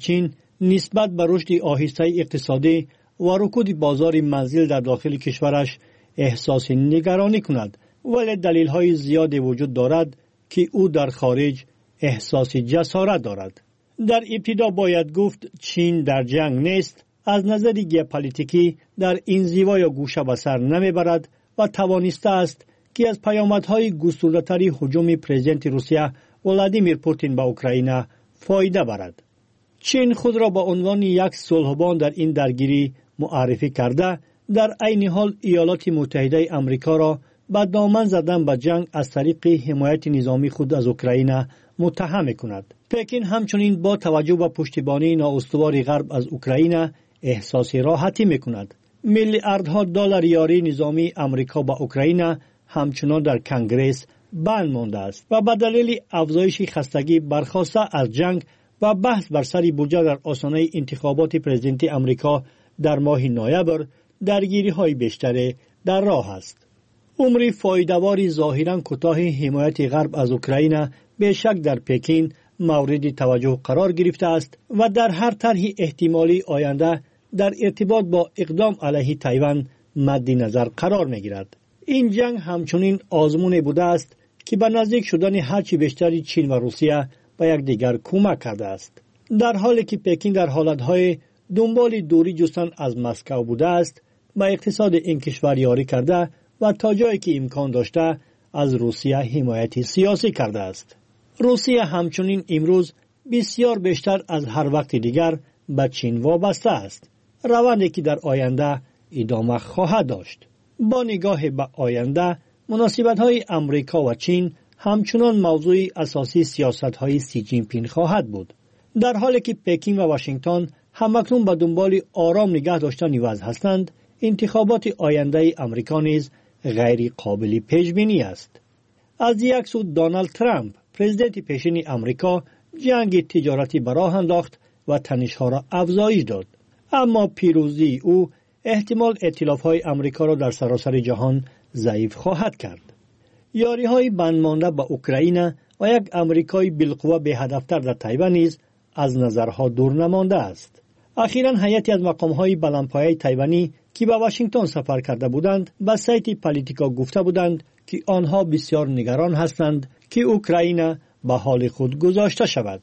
چین نسبت به رشد آهسته اقتصادی و رکود بازار منزل در داخل کشورش احساس نگرانی کند، ولی دلیل‌های زیادی وجود دارد که او در خارج احساس جسارت دارد. در ابتدا باید گفت چین در جنگ نیست، از نظر ژئوپلیتیکی در انزوا یا گوشه به سر نمیبرد و توانسته است که از پیامدهای گسترده‌تر هجوم پرزیدنت روسیه ولادیمیر پوتین به اوکراین فایده برد. چین خود را به عنوان یک صلح‌بان در این درگیری معرفی کرده، در عین حال ایالات متحده آمریکا را به دامن زدن به جنگ از طریق حمایت نظامی خود از اوکراین متهم کند. پکین همچنین با توجه به پشتیبانی نااستوار غرب از اوکراین احساس راحتی میکند. میلیاردها دلار یاری نظامی آمریکا به اوکراین همچنان در کنگره بند مانده است و به دلیل افزایش خستگی برخاسته از جنگ و بحث بر سر بودجه در آستانه انتخابات پرزیدنتی آمریکا در ماه نوامبر درگیری‌های بیشتری در راه است. عمر فایده‌وار ظاهراً کوتاه حمایت غرب از اوکراین به شک در پکین مورد توجه قرار گرفته است و در هر طرح احتمالی آینده در ارتباط با اقدام علیه تایوان مد نظر قرار می‌گیرد. این جنگ همچنین آزمون بوده است که به نزدیک شدن هرچی بیشتر چین و روسیه به یکدیگر کمک کرده است. در حالی که پکین در حالتهای دنبال دوری جستن از مسکو بوده است، به اقتصاد این کشور یاری کرده و تا جایی که امکان داشته از روسیه حمایت سیاسی کرده است. روسیه همچنین امروز بسیار بیشتر از هر وقت دیگر به چین وابسته است، روندی که در آینده ادامه خواهد داشت. با نگاه به آینده، مناسبت‌های آمریکا و چین همچنان موضوع اساسی سیاست‌های سی جین پینگ خواهد بود. در حالی که پکین و واشنگتن همکنون به دنبال آرام نگه داشتن وضع هستند، انتخابات آینده آمریکا نیز غیر قابل پیش بینی است. از یک سو دونالد ترامپ پرزیدنت پیشین آمریکا جنگ تجارتی به راه انداخت و تنش‌ها را افزایش داد، اما پیروزی او احتمال ائتلاف‌های آمریکا را در سراسر جهان ضعیف خواهد کرد. یاری‌های بندمانده به اوکراین و یک آمریکای بالقوه به هدفتر در تایوان نیز از نظرها دور نمانده است. اخیراً هیئتی از مقام‌های بلندپایه تایوانی که به واشنگتن سفر کرده بودند به سایت پالیتیکا گفته بودند که آنها بسیار نگران هستند که اوکراین به حال خود گذاشته شود.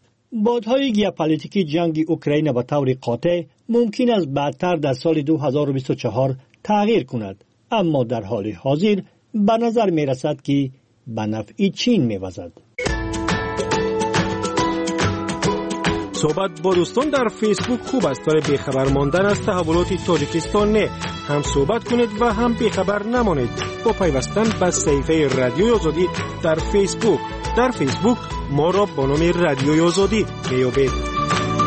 بادهای ژئوپلیتیکی جنگ اوکراین به طور قاطع ممکن است بعدتر در سال 2024 تغییر کند، اما در حال حاضر به نظر می رسد که به نفع چین می وزد. صحبت با دوستان در فیسبوک خوب است، ولی بیخبر ماندن از تحولات تاجیکستان نه. هم صحبت کنید و هم بیخبر نمانید با پیوستن به صفحه رادیوی آزادی در فیسبوک. در فیسبوک ما را با نام رادیوی آزادی میابید.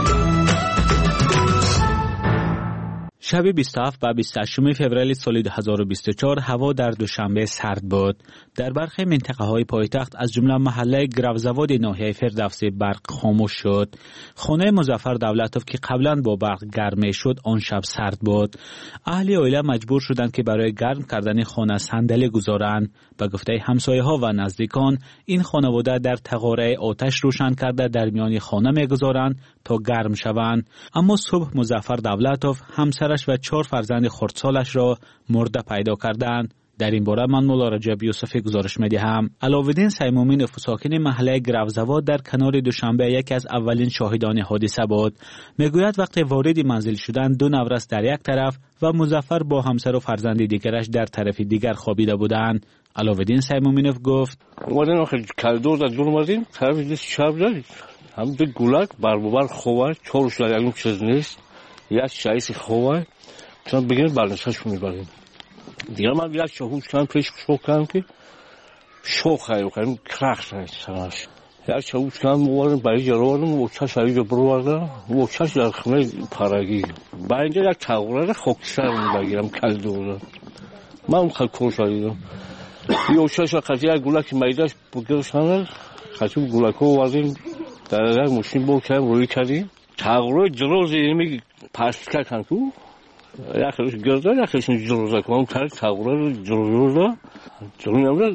شب 27 و 28 فوریه سال 2024 هوا در دوشنبه سرد بود. در برخی منطقه‌های پایتخت از جمله محله گروزواد ناحیه فردوسی برق خاموش شد. خانه مظفر دولتوف که قبلا با برق گرم شد آن شب سرد بود. اهل عائله مجبور شدند که برای گرم کردن خانه صندلی گذارند. به گفته همسایه‌ها و نزدیکان این خانواده در تقاره آتش روشن کرده در میان خانه می‌گذارند تا گرم شوند. اما صبح مظفر دولتوف همسرش و 4 فرزند خردسالش را مرده پیدا کردند. در این باره من مولا رجب یوسفی گزارش می‌دهم. علاوالدین سیمومینوف ساکن محله گروزواد در کنار دوشنبه یکی از اولین شاهدان حادثه بود. میگوید وقتی وارد منزل شدند 2 نورس در یک طرف و مظفر با همسر و فرزند دیگرش در طرف دیگر خوابیده بودند. علاوالدین سیمومینوف گفت: اومدن آخر کاریدور در دور اومدیم طرف شب دارید هم به گولک بر خواه چورش لگم چیز نیست یک شایستی خواه چون بگیرد برنسش میبریم دیگه. من یک شهوش کنم پیش شوک کنم که شوک خیلی کنم کرخ نهید سناش یک شهوش کنم موارم برای جراوارم و چش برای جبروارده و چش در خونه پارگی با اینجا یک تغییره خوکسر بگیرم کلدونه من اون خیلی کور شدیدم یه چش خطی یک گولک میدهش بگیرشانه خطی گولک ها وردیم در یک ماشین با کردیم روی کردیم تغییره جلوز اینمی پاسکا کنم تو یکیش گرده یکیش جلوزه کنم تغییره جلوزه جلوی نمیده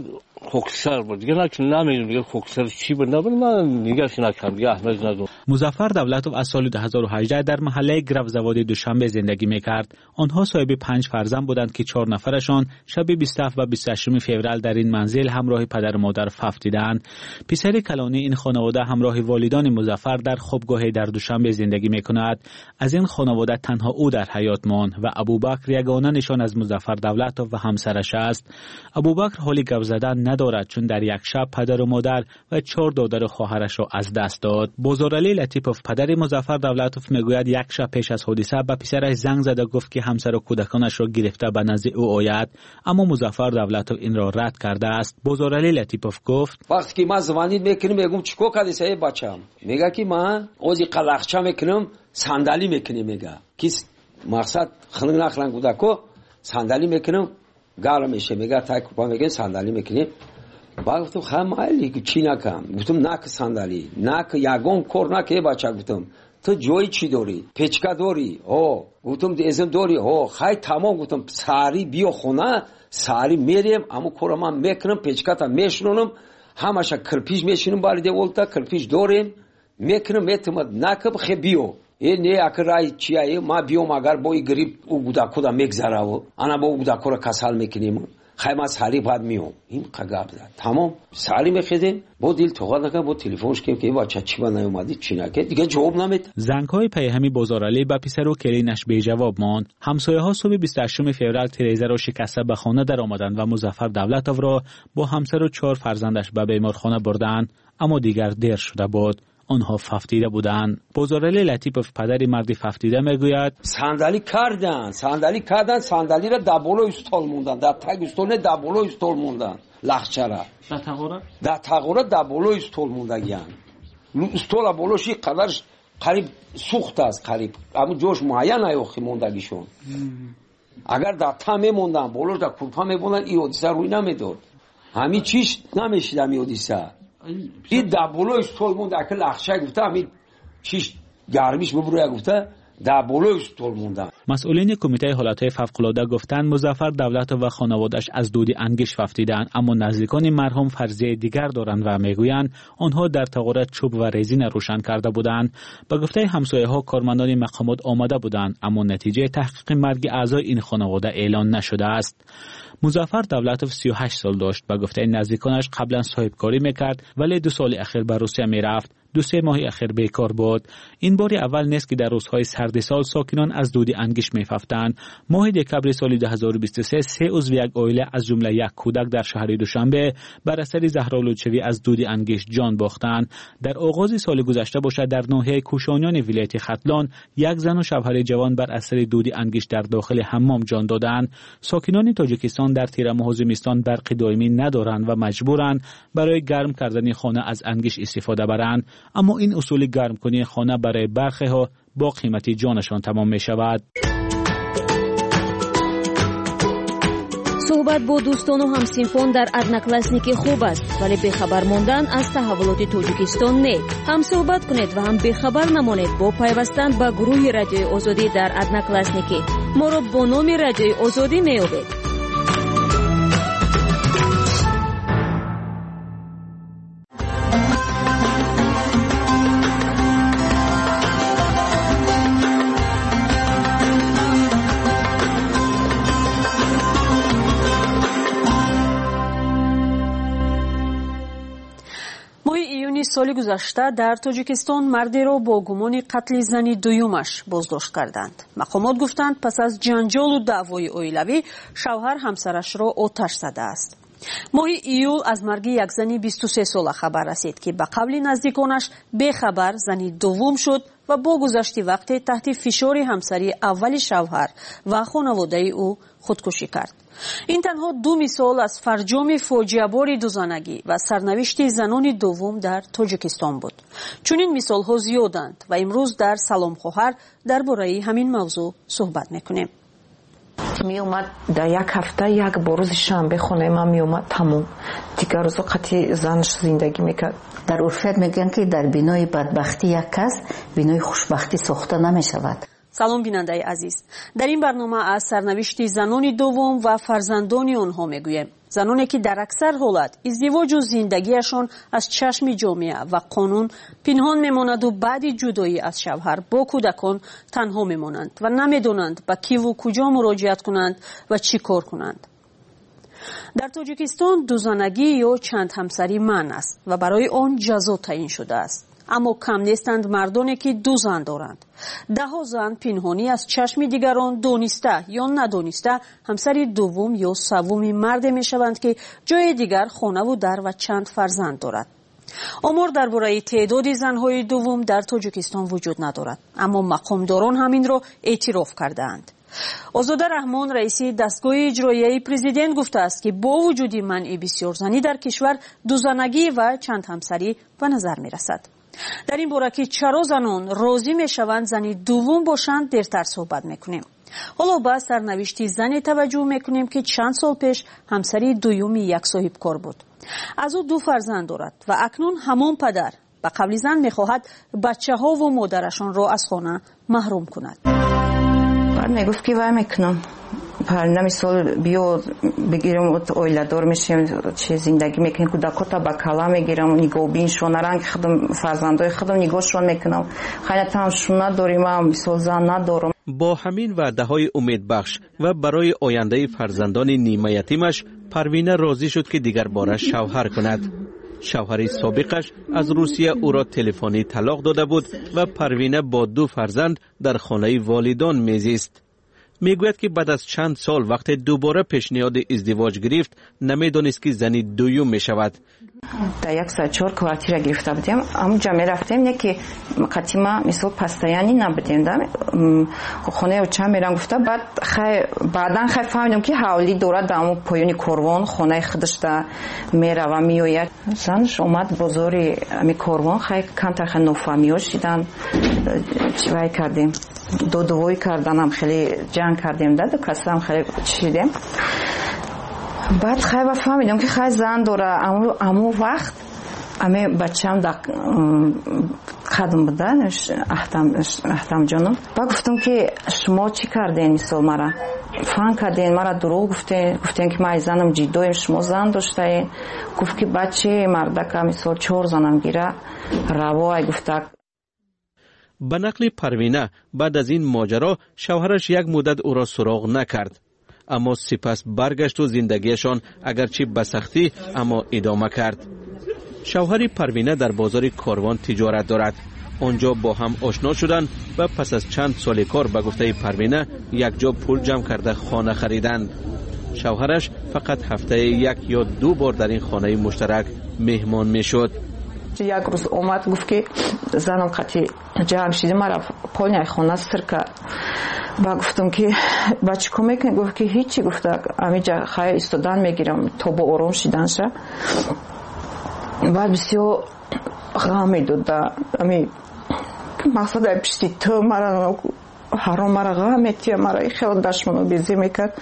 خاکستر بود دیگه، نمیدونم دیگه خاکستر چی بود، من نگاش نکردم دیگه، اهمیت ندادم. مظفر دولتوف از سال 2018 در محله گروزواد دوشنبه زندگی میکرد. آنها صاحب 5 فرزند بودند که 4 نفرشان شب 27 و 28 فوریه در این منزل همراه پدر و مادر فوت دیدند. پسر کلانی این خانواده همراه والدان مظفر در خوابگاه در دوشنبه زندگی میکند. از این خانواده تنها او در حیات ماند و ابوبکر یگانه نشان از مظفر دولتوف و همسرش است. ابوبکر حالی گپ زدن ندارد چون در یک شب پدر و مادر و 4 دادر خواهرش را از دست داد. بزرگعلی لطیپوف پدر مظفر دولتوف میگوید یک شب پیش از حادثه به پسرش زنگ زد و گفت که همسر و کودکانش را گرفته به نزد او آید، اما مظفر دولتوف این را رد کرده است. بزرگعلی لطیپوف گفت وقتی که من زمانید میکنم میگم چیکار کردی ای بچه‌م، میگه که من اوزی قلقچه میکنم صندلی میکنم، میگه که مقصد خلق نخلن کودکو صندلی میکنم گرم میشه، میگه تاکوپا میگه صندلی میکنیم. بعد گفتم خمالی چی نکنم، گفتم نک صندلی نک یگون کور نکه بچه، گفتم تو جوی چی داری، پیچکا داری، گفتم ازم داری، خیلی تمام، گفتم ساری بیا خونه، ساری میریم اما کور من میکنم، پیچکا تا میشنونم، همش کرپیش میشونم بالی دیولتا، کرپیش داریم میکنم، میتونم نکب خی بیو این نه اکرای چیه ما بیوم اگر با این گریب او گوداکو دا میگذره و انا با او گوداکو را کسال میکنیم، خیلی سالی بعد میام این قگاب داد تمام سالی میخیدیم با دیل توقع نکن با تلفنش کم که بچه چی با نیومدی چی نکرد دیگه جواب نمید. زنگ‌های پیهمی بزرگعلی با پسر و کلینش بی جواب ماند. همسایه‌ها صبح 28 فوریه تریزه را شکسته به خانه در آمدند و مظفر دولتوف را با همسر و 4 فرزندش به بیمارخانه بردند، اما دیگر دیر شده بود. آنها ففتیده بودند. بزرگعلی لطیپوف پدری مردی ففتیده میگوید صندلی کردن صندلی را دبولو استول موندن، در تگ استول نه دبولو استول موندن، لخچه را در تغوره دبولو استول موندگیان، استول بولوشی قدرش قریب سوخت است، قریب اما جوش معین نیوخی موندگیشون. اگر در تا میموندن بولوش در کورپا میموندن ای حادثه روی نمیداد، همین چیش نمیشید همین حادثه. این دبولو استول مونده اکل لخشه گفته همین چیش گرمیش ببروی گفته دبولو استول مونده. مسئولین کمیته حالتهای فوق‌العاده گفتند مظفر دولتوف و خانواده‌اش از دود انگشت ففتیدند، اما نزدیکان مرحوم فرضیه دیگر دارند و میگویند آنها در تغارت چوب و رزین روشن کرده بودند. به گفته همسایه‌ها کارمندان مقامات آمده بودند، اما نتیجه تحقیق مرگ اعضای این خانواده اعلان نشده است. مظفر دولتوف 38 سال داشت. به گفته نزدیکانش قبلا صاحبکاری میکرد ولی 2 سال اخیر به روسیه میرفت. 2-3 ماه اخیر بیکار بود. این بار اول نیست که در روزهای سرد سال ساکنان از دود انگشت میففتند. ماه دکبر سال 2023 3 عضو یک عائله از جمله یک کودک در شهر دوشنبه بر اثر زهرآلودشوی از دود انگشت جان باختند. در آغاز سال گذشته باشد در ناحیه کوشانیان ولایت ختلان یک زن و شوهر جوان بر اثر دود انگشت در داخل حمام جان دادند. ساکنان تاجیکستان در تیر ماه زمستان برق دائمی ندارند و مجبورند برای گرم کردن خانه از انگشت استفاده برند، اما این اصول گرم کنی خانه برای برخی ها با قیمت جانشان تمام می شود. صحبت با دوستان و همسینفان در ادناکلاسنیکی خوب است، ولی بخبر ماندن از تحولات تاجیکستان نه. هم صحبت کنید و هم بخبر نمانید با پیوستن به گروه رادیوی آزادی در ادناکلاسنیکی. ما را با نام رادیوی آزادی میابید. سال گذشته در تاجیکستان مردی را با گمان قتل زن دویمش بازداشت کردند. مقامات گفتند پس از جنجال و دعوای عائلوی شوهر همسرش را آتش زده است. ماه ایول از مرگ یک زن 23 ساله خبر رسید که به قول نزدیکانش بخبر زنی دوم شد و با گذشت وقت تحت فشار همسری اول شوهر و خانواده او خودکشی کرد. این تنها 2 مثال از فرجام فاجعه‌بار دوزانگی و سرنوشت زنان دوم در تاجیکستان بود. چون این مثال ها زیادند و امروز در سلام خواهر درباره همین موضوع صحبت میکنیم. می اومد در یک هفته یک روز شنبه خونه من می اومد تموم دیگر روز قطعی زنش زندگی میکرد. در عرفیت میگن که در بینای بدبختی یک کس بینای خوشبختی ساخته نمی شود. سلام بیننده عزیز. در این برنامه از سرنوشت زنان دوم و فرزندان آنها میگویم. زنانی که در اکثر حالت ازدواج و زندگیشان از چشم جامعه و قانون پنهان میماند و بعد جدایی از شوهر با کودکان تنها میمانند و نمیدانند به کی و کجا مراجعت کنند و چی کار کنند. در تاجیکستان دوزانگی یا چند همسری منع است و برای آن جزا تعیین شده است. اما کم نیستند مردانی که دو زن دارند. دهها زن پنهانی از چشم دیگران دانسته یا ندانسته همسر دوم یا سوم مرد می شوند که جای دیگر خانه و در و چند فرزند دارد. آمار درباره تعداد زنهای دوم در تاجیکستان وجود ندارد، اما مقامداران همین را اعتراف کردند. آزاده رحمان رئیس دستگاه اجرایی پرزیدنت گفته است که با وجود منع بسیار زنی در کشور دوزنگی و چند همسری به نظر می رسد. در این باره که چرا زنان راضی می شوند زنی دوم باشند دیرتر صحبت میکنیم. حالا با سرنوشت زنی توجه میکنیم که چند سال پیش همسری دوم یک صاحب کار بود. از او 2 فرزند دارد و اکنون همان پدر به قبل زن میخواهد بچه ها و مادرشان را از خانه محروم کند. بعد میگفت که وای میکنم پرنده مثال بیا بگیرم اویله دار میشیم چه زندگی میکنیم کودکاتا با کلا میگیرم نگاه بینشون رنگ خودم فرزندای خودم نگاهشون میکنم خیلی تمشون نداریم مثال زن ندارم. با همین وعده های امیدبخش و برای آینده فرزندان نیمه یتیمش پروینه راضی شد که دیگر باره شوهر کند. شوهر سابقش از روسیه او را تلفنی طلاق داده بود و پروینه با 2 فرزند در خانه والدان میزیست. میگوید که بعد از چند سال وقت دوباره پیشنهاد ازدواج گرفت نمیدانست که زنی دوم می شود. در 104 کوارتیر گرفته بودیم، اما جمعه رفتیم یکی قطیمه مثل پستایانی نبودیم خونه و چند میرم گفته بعدا خیلی فهمیدم که حوالی دورت در امو پایونی کاروان خونه خودش در میره و میوید. زنش اومد بازاری امی کاروان خیلی کمتر خیلی نفهمیاش دیدن چیوی کردیم دوی کردن هم خیلی جنگ کردیم دو کسی هم خیلی چیدیم. بعد خیلی فهمیدم که خیلی زن داره امو وقت امی بچه هم در خدم بودن احتم جانم. بعد گفتم که شما چی کردین مثال مرا فهم کردین مرا دروغ گفتین که من زنم جیدویم شما زن داشتین. گفت که بچه مردک مثال 4 زنم گیره روای گفته. به نقل پروینه بعد از این ماجرا شوهرش یک مدت او را سراغ نکرد، اما سپس برگشت و زندگیشان اگرچه به سختی اما ادامه کرد. شوهر پروینه در بازار کاروان تجارت دارد. آنجا با هم آشنا شدند و پس از چند سال کار به گفته پروینه یک جا پول جمع کرده خانه خریدند. شوهرش فقط هفته 1 یا 2 بار در این خانه مشترک مهمان میشد. یک روز اومد گفت که زنم قطعی جمع شده مرا پولنی خانه سر کرد. با گفتم که بچه کمک کنی؟ گفت که هیچی. گفته امیجا خیلی استادان میگیرم تا با آرام شدن شه. بعد بسیار غم میدوده امی مقصد پشتی تو مرا حرام مرا غم میتیه مرا خیلی دشمنو بیزی میکرد.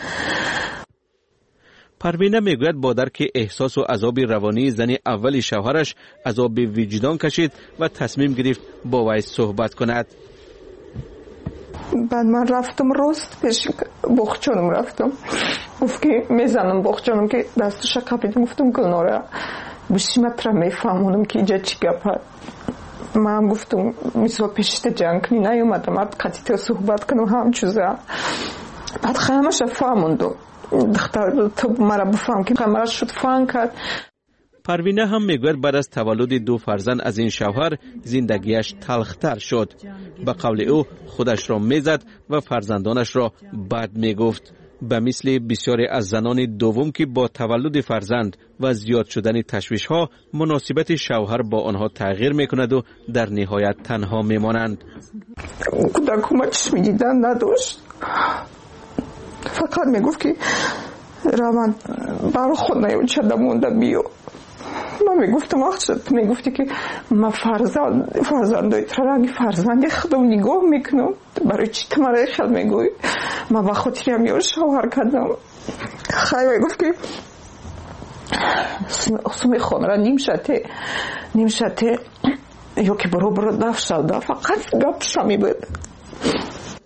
پروینه میگوید با درک احساس و عذاب روانی زن اولی شوهرش عذاب وجدان کشید و تصمیم گرفت با وی صحبت کند. بعد من رفتم راست پیش بخچانم رفتم گفت که میزنم بخچانم که دستش کپیدم گفتم گلناره بشیمت را میفهمونم که اینجا چی گپ. من گفتم مثلا پیشت جنگ کنی نیومدم قطعی صحبت کنم هم چیزه. بعد خیمش فهموندم دختر تو مرا بفهم که مرا شد فهم کرد. پروینه هم میگوید بعد از تولد 2 فرزند از این شوهر زندگیش تلختر شد. به قول او خودش را میزد و فرزندانش را بد میگفت. به مثل بسیاری از زنان دوم که با تولد فرزند و زیاد شدن تشویش ها مناسبت شوهر با آنها تغییر میکند و در نهایت تنها میمانند. کودکم چشم دیدن نداشت، فقط میگفت که روان برای خود نیو چده مونده بیو. من میگفتم وقت میگفتی که من فرزندای ترانگی فرزندی خودم نگاه میکنم برای چی تو مرا خیال میگوی. من با خاطری هم یه شوهر کردم. خیلی میگفت که اصلا خانه را نیم شده یا که برو دف شده فقط گپ شمی بود.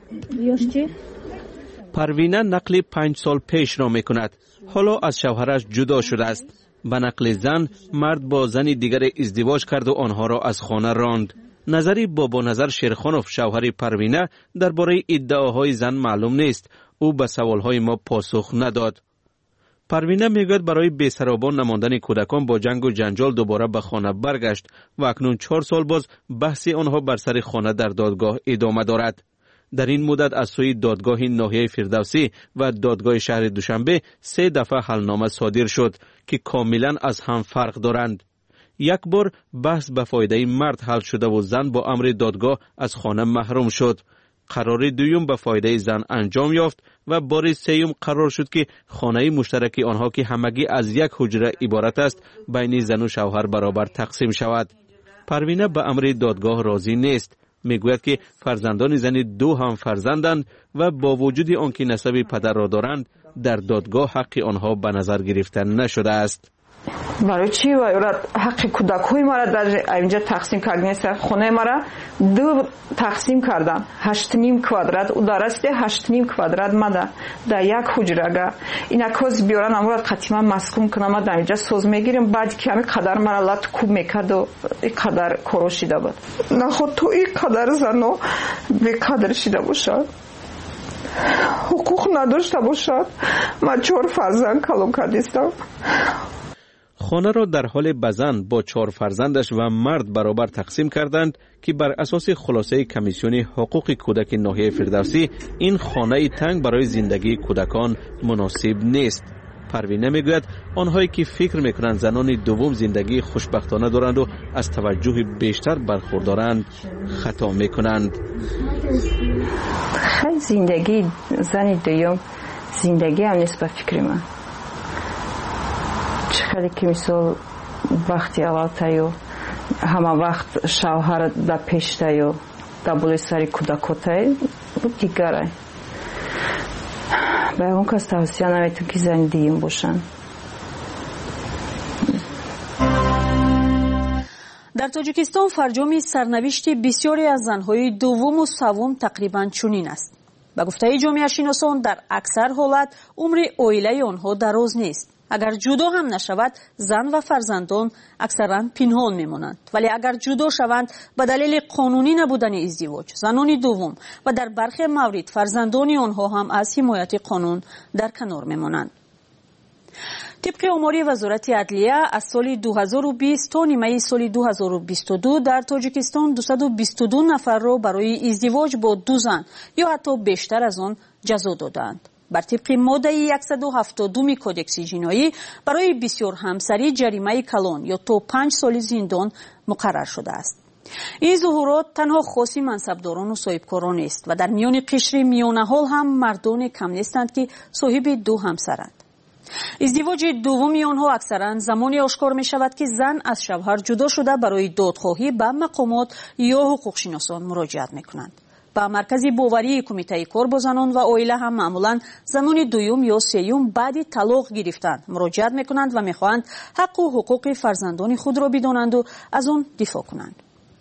پروینه نقل 5 سال پیش را میکند. حالا از شوهرش جدا شده است. به نقل زن، مرد با زن دیگر ازدواج کرد و آنها را از خانه راند. نظری بابا نظر شیرخانوف شوهر پروینه درباره ادعاهای زن معلوم نیست. او به سوالهای ما پاسخ نداد. پروینه میگوید برای بی‌سرابان نماندن کودکان با جنگ و جنجال دوباره به خانه برگشت و اکنون 4 سال باز بحث آنها بر سر خانه در دادگاه ادامه دارد. در این مدت از سوی دادگاه ناحیه فردوسی و دادگاه شهر دوشنبه 3 دفعه حلنامه صادر شد که کاملا از هم فرق دارند. یک بار بحث به فایده مرد حل شده و زن با امر دادگاه از خانه محروم شد. قرار دوم به فایده زن انجام یافت و بار سوم قرار شد که خانه مشترک آنها که همگی از یک حجره عبارت است بین زن و شوهر برابر تقسیم شود. پروینه به امر دادگاه راضی نیست. میگوید که فرزندان زن 2 هم فرزندند و با وجود آنکه نسب پدر را دارند در دادگاه حق آنها به نظر گرفته نشده است. برای چی حق کودکای ما را در اینجا تقسیم کردن؟ خانه ما را 2 تقسیم کردن. 8.5 kvadrat و درسته 8.5 kvadrat ماده در یک حجره. اینا کوز بیارن امروز قطعا مسکون کنم در اینجا سوز میگیریم. بعد که همین قدر مرا لات کوب میکرد و این قدر کروشیده بود. نه خود تو این قدر زنو به قدر شیده باشد، حقوق نداشته باشد. من 4 فرزند کلام کردیستم. خانه را در حال بزن با 4 فرزندش و مرد برابر تقسیم کردند که بر اساس خلاصه کمیسیون حقوق کودک ناحیه فردوسی این خانه تنگ برای زندگی کودکان مناسب نیست. پروینه میگوید آنهایی که فکر میکنند زنان دوم زندگی خوشبختانه دارند و از توجه بیشتر برخوردارند خطا میکنند. خیلی زندگی زن دوم زندگی هم نیست به فکر من. چقدر که مثل وقتی اول تایو همه وقت شوهر در پیش تایو در بولی سری کودکو تایو دیگره به اون کس توصیه نمیتون که زن دیم باشن. در تاجیکستان فرجام سرنوشت بسیاری از زنهای دوم و سوم تقریبا چنین است. به گفته جامعه شناسان در اکثر حالت عمر عائله آنها دراز نیست. اگر جدا هم نشود زن و فرزندان اکثرا پنهان میمانند، ولی اگر جدا شوند به دلیل قانونی نبودن ازدواج زنان دوم و در برخی موارد فرزندان آنها هم از حمایت قانون در کنار میمانند. طبق آمار وزارت عدلیه از سال 2020 تا نیمه سال 2022 در تاجیکستان 222 نفر را برای ازدواج با 2 زن یا حتی بیشتر از آن جزا دادند. بر طبق ماده 172 کودکس جنایی برای بسیار همسری جریمه کلان یا تا 5 سال زندان مقرر شده است. این ظهورات تنها خاص منصبداران و صاحبکاران است و در میان قشر میانه حال هم مردان کم نیستند که صاحب 2 همسرند. ازدواج دومی آنها اکثرا زمانی آشکار می شود که زن از شوهر جدا شده برای دادخواهی به مقامات یا حقوق شناسان مراجعت می کنند. با مرکز باوری کمیته کار با زنان و عائله هم معمولا زنان دوم یا سوم بعد طلاق گرفتن مراجعت می کنند و می خواهند حق و حقوق فرزندان خود را بدانند و از آن دفاع کنند.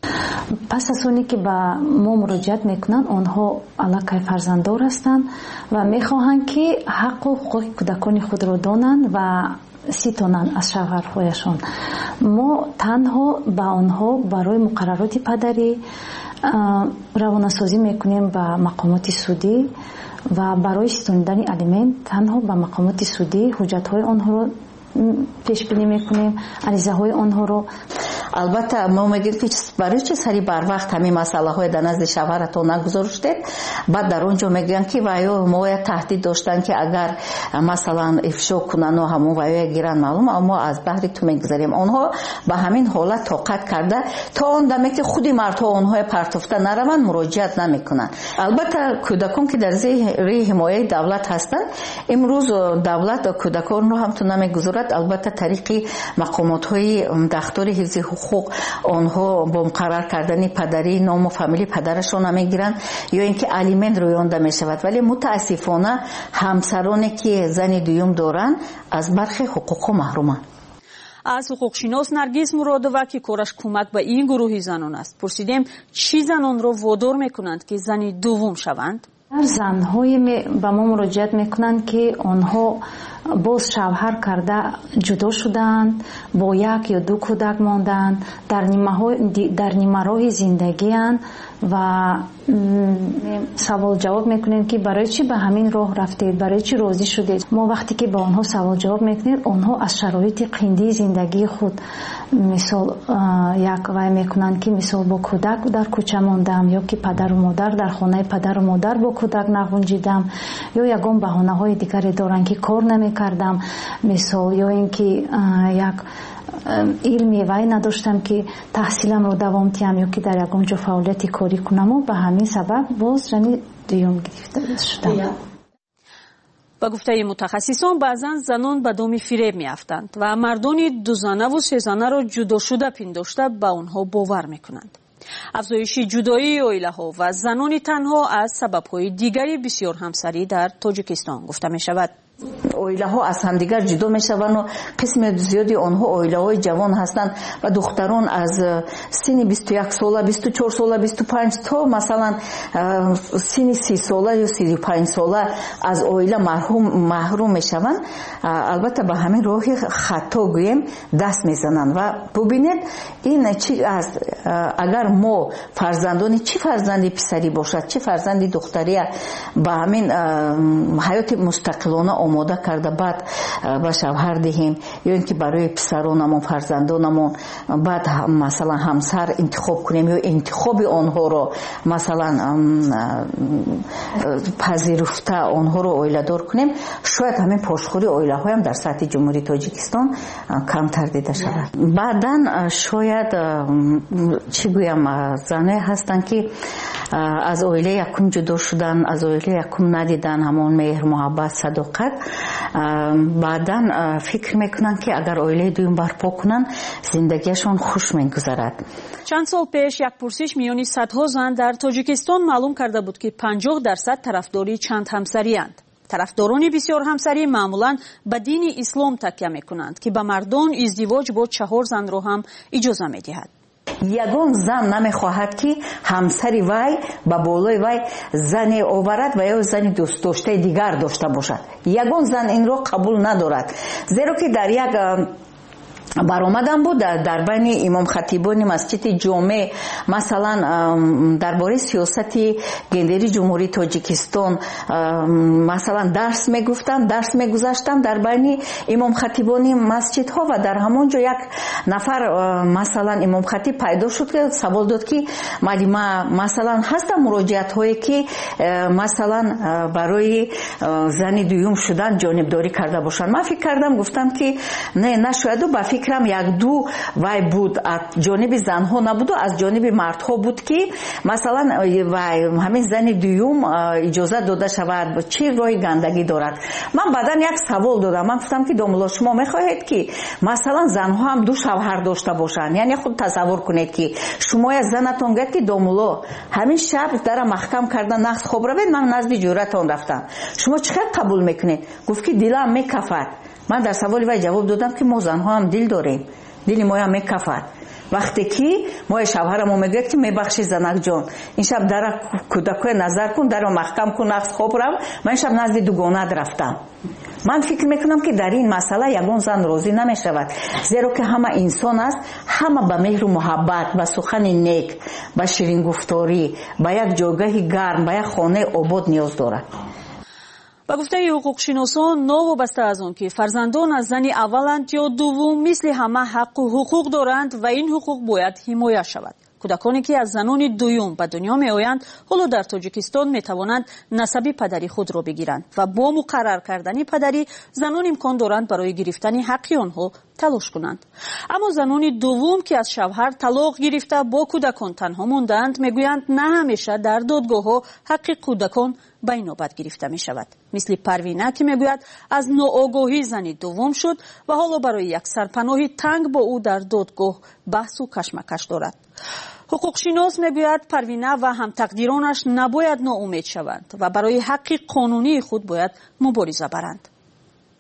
پس از اونی که با ما مراجعت میکنن آنها علاقه فرزنددار هستند و میخواهند که حق و حقوق کودکان خود را دانند و ستانند از شوهرهایشان. ما تنها با آنها برای مقررات پدری روانه‌سازی میکنیم با مقامات سودی و برای ستانیدن الیمنت تنها با مقامات سودی حجت‌های آنها را پیش بینی میکنیم، عریضه های آنها رو. البته ما میگیم که برای چه سری بر وقت همین مسئله های در نزد شوهرتون نگذاشتید. بعد در اونجا میگن که وایو ما تهدید داشتن که اگر مثلا افشا کنن و همون وایو گیرن معلوم اما از بحر تو میگذاریم. اونها به همین حالت طاقت کرده تا اون دمی که خودی مردها اونها پرتفته نروند مراجعت نمیکنن. البته کودکان که در زیر حمایت دولت هستن امروز دولت کودکان رو هم تو نمیگذارد. البته طریق مقامات های دفتر حفظ حقوق آنها با مقرر کردن پدری نام و فامیلی پدرشون نمیگیرن یا اینکه الیمنت رویانده می شود. ولی متاسفانه همسرانی که زن دوم دارن از برخی حقوق محرومن. از حقوق شناس نرگس مرادوه که کارش کمک به این گروه زنان است پرسیدیم چی زنان را وادار میکنند که زن دوم شوند؟ زن‌های به ما مراجعت میکنند که آنها باز شوهر کرده جدا شدند، با یک یا دو کودک ماندند، در نیمه راه زندگی اند و سوال جواب میکنیم که برای چی به همین راه رفتید، برای چی راضی شدید. ما وقتی که با آنها سوال جواب میکنیم، آنها از شرایط قندی زندگی خود مثال یک وای میکنند که مثال با کودک در کوچه ماندم، یا که پدر و مادر در خانه پدر و مادر با کودک نگنجیدم، یا یگان بهانه های دیگری دارند که کار نمیکردم مثال، یا اینکه یک علمی وای نداشتم که تحصیلم رو دوام تیم، یا که در یگان جا فعالیت کاری کنم و به همین سبب باز زن دوم گرفته شدم. با گفته متخصصان بعضا زنان به دام فریب میافتند و مردان دو زنه و سه زنه را جدا شده پنداشته به آنها باور میکنند. افزایش جدایی عائله ها و زنان تنها از سبب های دیگری بسیار همسری در تاجیکستان گفته می شود. عائله ها از همدیگر جدا میشوند و قسم زیادی آنها عائله های جوان هستند و دختران از سن 21 ساله، 24 ساله، 25 تا مثلا سن 30 ساله یا 35 ساله از عائله محروم میشوند. البته به همین راه خطا گویم دست میزنند و ببینید این چی است. اگر ما فرزندان چی فرزندی پسری باشد چی فرزندی دختری به همین حیات مستقلانه آماده کرده بعد به شوهر دهیم، یا اینکه برای پسرانمون فرزندانمون بعد مثلا همسر انتخاب کنیم یا انتخاب آنها رو مثلا پذیرفته آنها رو عائله دار کنیم، شاید همین پاشخوری عائله های هم در سطح جمهوری تاجیکستان کمتر دیده شود. بعدن شاید چی گویم زنه هستن که از عائله یکم جدا شدن، از عائله یکم ندیدن همون مهر محبت صداقت، بعدن فکر میکنن که اگر عائله دوم برپا کنن زندگیشون خوش میگذرد. چند سال پیش یک پرسش میانی صدها زن در تاجیکستان معلوم کرده بود که 50% طرفداری چند همسری اند. طرفداران بسیار همسری معمولا به دین اسلام تکیه میکنند که به مردان ازدواج با 4 زن رو هم اجازه میدهد. یگان زن نمیخواهد که همسری وی به بالای وی زنی آورد و یا زنی دوست داشته دیگر داشته باشد. یگان زن این رو قبول ندارد، زیرا که در یک برآمدم بود در بین امام خطیبان مسجد جامع مثلا درباره سیاست گندری جمهوری تاجیکستان مثلا درس میگفتن، درس میگذاشتن در بین امام خطیبان مسجد ها و در همونجا یک نفر مثلا امام خطیب پیدا شد که سوال داد که معلومه مثلا هست مراجعت هایی که مثلا برای زن دوم شدن جانبداری کرده باشن. من فکر کردم گفتم که نه شاید و فکرم یک دو وای بود، از جانب زنها نبود و از جانب مردها بود که مثلا وای همین زن دوم اجازه داده شود چه راه گندگی دارد. من بعدن یک سوال دادم، من گفتم که داملا شما میخواهید که مثلا زنها هم دو شوهر داشته باشند؟ یعنی خود تصور کنید که شما از زنتون گفت که داملا همین شب در محکم کردن نقص خوب رو بید، من نزد جورتون رفتم، شما چقدر قبول میکنید؟ گفت که دلم میکفد. من در سوال وای جواب دادم که ما زنها هم دل داریم، دل ما هم میکفد. وقتی که ما شوهرمو میگه که میبخشی زنک جان این شب در کودکای نظر کن، در محکم کن نقص خوب رو، من شب نزد دوگانه رفتم. من فکر میکنم که در این مسئله یگان زن راضی نمیشود، زیرا که همه انسان است، همه به مهر و محبت، به سخن نیک، به شیرین گفتاری، به یک جایگاه گرم، به یک خانه آباد نیاز دارد. با گفته حقوق شناسان ناوابسته از آن که فرزندان از زن اولند یا دوم مثل همه حق و حقوق دارند و این حقوق باید حمایت شود. کودکانی که از زنان دوم به دنیا می آیند حالا در تاجیکستان می توانند نسب پدری خود را بگیرند و با مقرر کردن پدری زنان امکان دارند برای گرفتن حق آنها تلاش کنند. اما زنان دوم که از شوهر طلاق گرفته با کودکان تنها ماندند میگویند نه همیشه در دادگاه ها حق کودکان به نوبت گرفته می شود. مثل پروینه که میگوید از ناآگاهی زن دوم شد و حالا برای یک سرپناهی تنگ با او در دادگاه بحث و کشمکش دارد. حقوق شناس میگوید پروینه و هم تقدیرانش نباید ناامید شوند و برای حق قانونی خود باید مبارزه برند.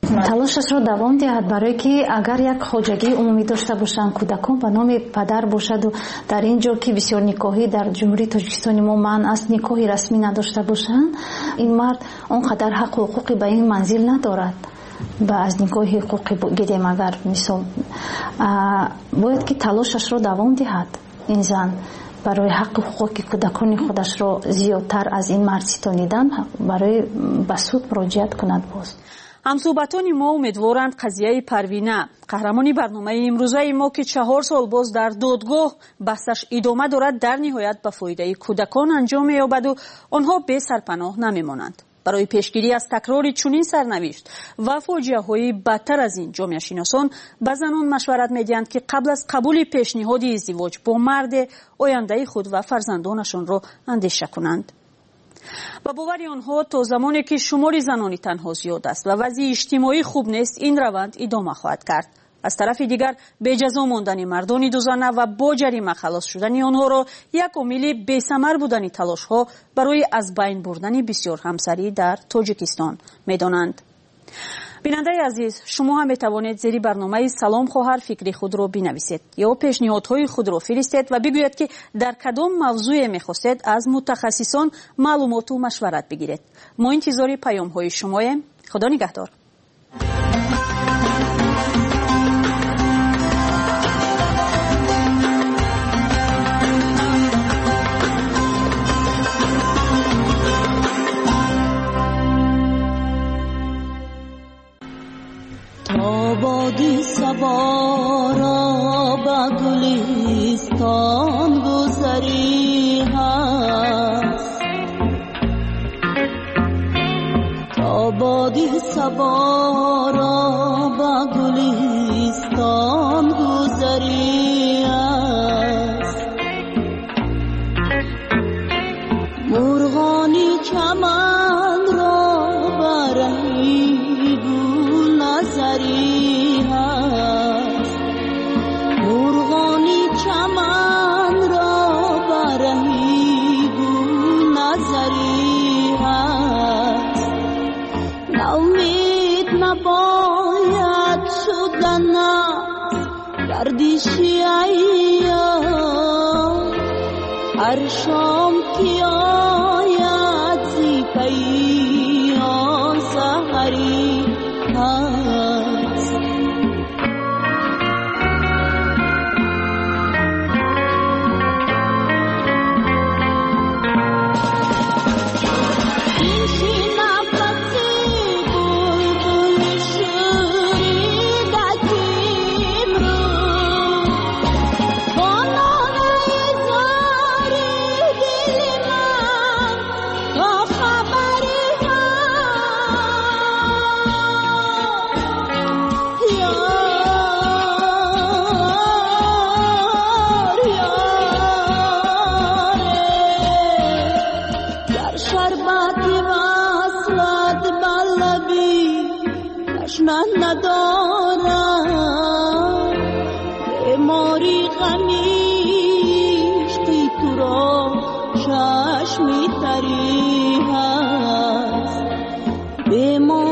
талошашро давом диҳад, барое ки агар як хоҷагии умумӣ дошта бошанд кӯдакон ба номи падар бошаду дар ин ҷо ки бисёр никоҳӣ дар ҷумҳурии Тоҷикистони мо маън аст, никоҳи расмӣ надошта бошанд, ин мард он қадар ҳаққу ҳуқуқи ба ин манзил надорад. ба аз никоҳи ҳуқуқи гирем агар мисол бояд ки талошашро давом диҳад ин зан барои ҳаққи ҳуқуқи кӯдакони худашро зиёдтар аз ин мард ситонидан барои ба суд муроҷиат кунад. боз ҳамсӯҳбатони мо умедворанд қазияи Парвина, қаҳрамони барномаи имрӯзаи мо ки 4 сол боз дар додгоҳ баҳсаш идома дорад, дар ниҳоят ба фоидаи кӯдакон анҷом меёбаду онҳо бесарпаноҳ намемонанд. барои пешгирӣ аз такрори чунин сарнавишт ва фоҷиаҳои бадтар аз ин, ҷомеашиносон ба занон машварат медиҳанд ки қабл аз қабули пешниҳоди издивоҷ бо марде ояндаи худ ва фарзандонашонро андеша кунанд. ба бовари онҳо то замоне ки шумори занони танҳо зиёд аст ва вазъи иҷтимоӣ хуб нест, ин раванд идома хоҳад кард. аз тарафи дигар беҷазо мондани мардони дузана ва бо ҷарима халос шудани онҳоро як омили бесамар будани талошҳо барои аз байн бурдани бисёр ҳамсарӣ дар Тоҷикистон медонанд. бинандаи азиз, шумо ҳам метавонед зери барномаи салом хоҳар фикри худро бинависед ё пешниҳодҳои худро фиристед ва бигӯед ки дар кадом мавзӯе мехостед аз мутахассисон маълумоту машварат бигиред. мо интизори паёмҳои шумоем. худо нигаҳдор. بادی سبارا با گلستان گذری هست، تا بادی سبارا با گلستان گذری هست، مرغانی چمن را برهی گل نظری چمن را برهی گل نظری هست، نومید نباید شدن گردشی ایام، هر شام که آید زی پیام سحری هست. ندارم بیماری غمیش که تو را چشمی تری هست، بیماری